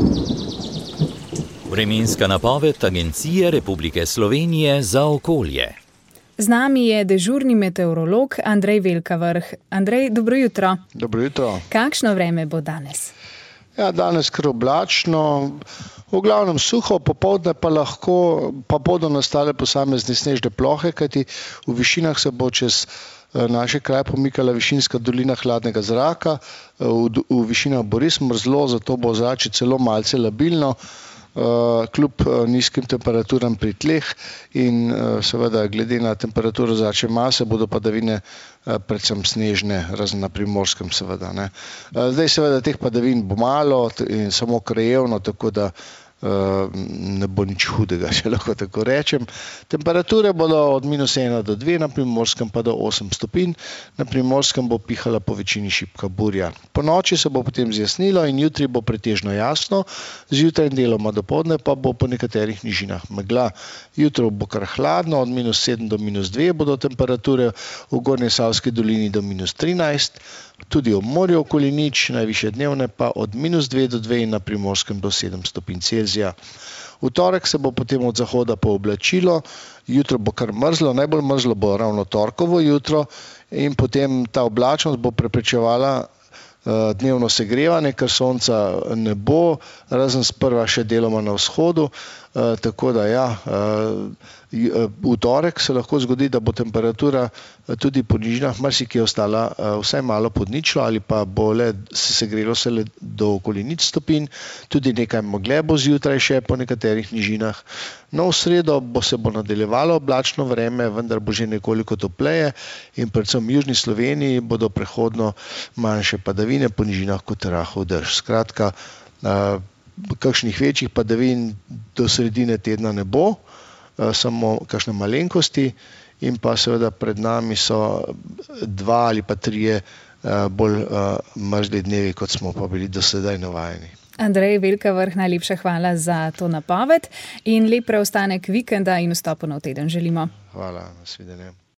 Vremenska napoved Agencije Republike Slovenije za okolje. Z nami je dežurni meteorolog Andrej Velkavrh. Andrej, dobro jutro. Dobro jutro. Kakšno vreme bo danes? Ja, danes kar oblačno, v glavnem suho, popoldne pa bodo nastale posamezne snežne plohe, kajti v višinah se bo čez naše kraje pomikala višinska dolina hladnega zraka, v višinah bo res mrzlo, zato bo ozračje celo malce labilno, kljub nizkim temperaturam pri tleh in seveda glede na temperaturo zračne mase bodo padavine predvsem snežne, razen na Primorskem seveda, ne. Zdaj seveda teh padavin bo malo in samo krajevno, tako da ne bo nič hudega, če lahko tako rečem. Temperature bodo od -1 do 2, na Primorskem pa do 8 stopinj. Na Primorskem bo pihala po večini šibka burja. Ponoči se bo potem zjasnilo in jutri bo pretežno jasno, zjutraj in deloma dopoldne pa bo po nekaterih nižinah megla. Jutro bo kar hladno, od -7 do -2 bodo temperature, v Gornjesavski dolini do -13, tudi ob morju okoli nič, najvišje dnevne pa od -2 do 2 in na Primorskem do 7 stopinj Celzija. V torek se bo potem od zahoda pooblačilo, jutro bo kar mrzlo, najbolj mrzlo bo ravno torkovo jutro in potem ta oblačnost bo preprečevala dnevno segrevanje, ker sonca ne bo, razen sprva še deloma na vzhodu, tako da ja, v torek se lahko zgodi, da bo temperatura tudi po nižinah marsikje ostala vsaj malo pod ničlo ali pa bo le segrelo se le do okoli 0 stopinj, tudi nekaj megle bo zjutraj še po nekaterih nižinah. No, v sredo se bo nadaljevalo oblačno vreme, vendar bo že nekoliko topleje in predvsem v južni Sloveniji bodo prehodno manjše padavine, po nižinah kot rahel dež. Skratka, kakšnih večjih padavin do sredine tedna ne bo, samo kakšne malenkosti in pa seveda pred nami so 2 ali pa 3 bolj mrzli dnevi, kot smo pa bili do sedaj navajeni. Andrej Velkavrh, najlepša hvala za to napoved in lep preostanek vikenda in vstop v nov teden želimo. Hvala, nasvidenje.